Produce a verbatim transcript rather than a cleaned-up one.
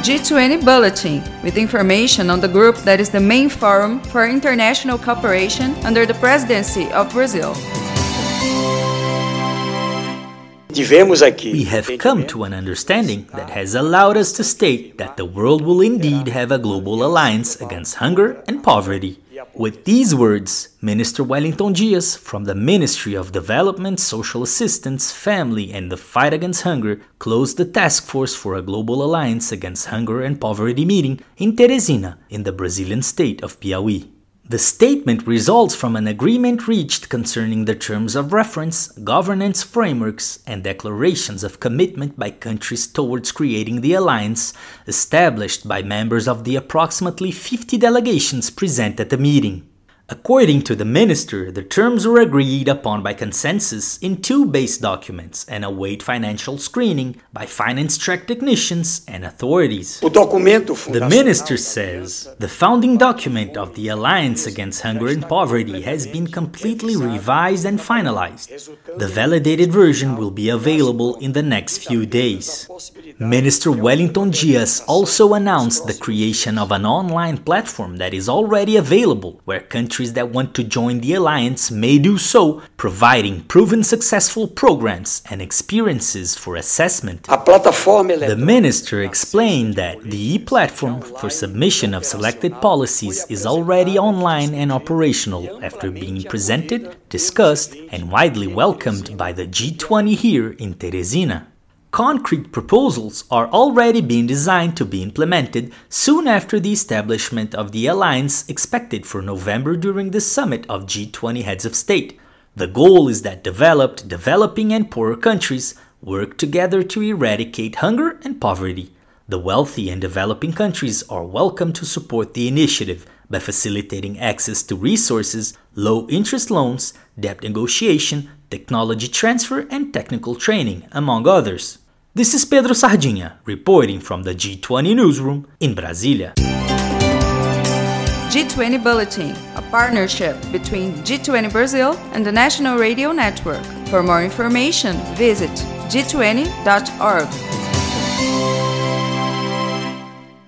G twenty Bulletin, with information on the group that is the main forum for international cooperation under the presidency of Brazil. We have come to an understanding that has allowed us to state that the world will indeed have a global alliance against hunger and poverty. With these words, Minister Wellington Dias from the Ministry of Development, Social Assistance, Family and the Fight Against Hunger closed the Task Force for a Global Alliance Against Hunger and Poverty meeting in Teresina, in the Brazilian state of Piauí. The statement results from an agreement reached concerning the terms of reference, governance frameworks, and declarations of commitment by countries towards creating the alliance, established by members of the approximately fifty delegations present at the meeting. According to the minister, the terms were agreed upon by consensus in two base documents and await financial screening by finance track technicians and authorities. The minister says the founding document of the Alliance Against Hunger and Poverty has been completely revised and finalized. The validated version will be available in the next few days. Minister Wellington Dias also announced the creation of an online platform that is already available, where countries that want to join the alliance may do so, providing proven successful programs and experiences for assessment. The minister explained that the e-platform for submission of selected policies is already online and operational after being presented, discussed, and widely welcomed by the G twenty here in Teresina. Concrete proposals are already being designed to be implemented soon after the establishment of the alliance expected for November during the summit of G twenty heads of state. The goal is that developed, developing and poorer countries work together to eradicate hunger and poverty. The wealthy and developing countries are welcome to support the initiative by facilitating access to resources, low-interest loans, debt negotiation, technology transfer and technical training, among others. This is Pedro Sardinha, reporting from the G twenty newsroom in Brasília. G twenty Bulletin, a partnership between G twenty Brazil and the National Radio Network. For more information, visit g twenty dot org.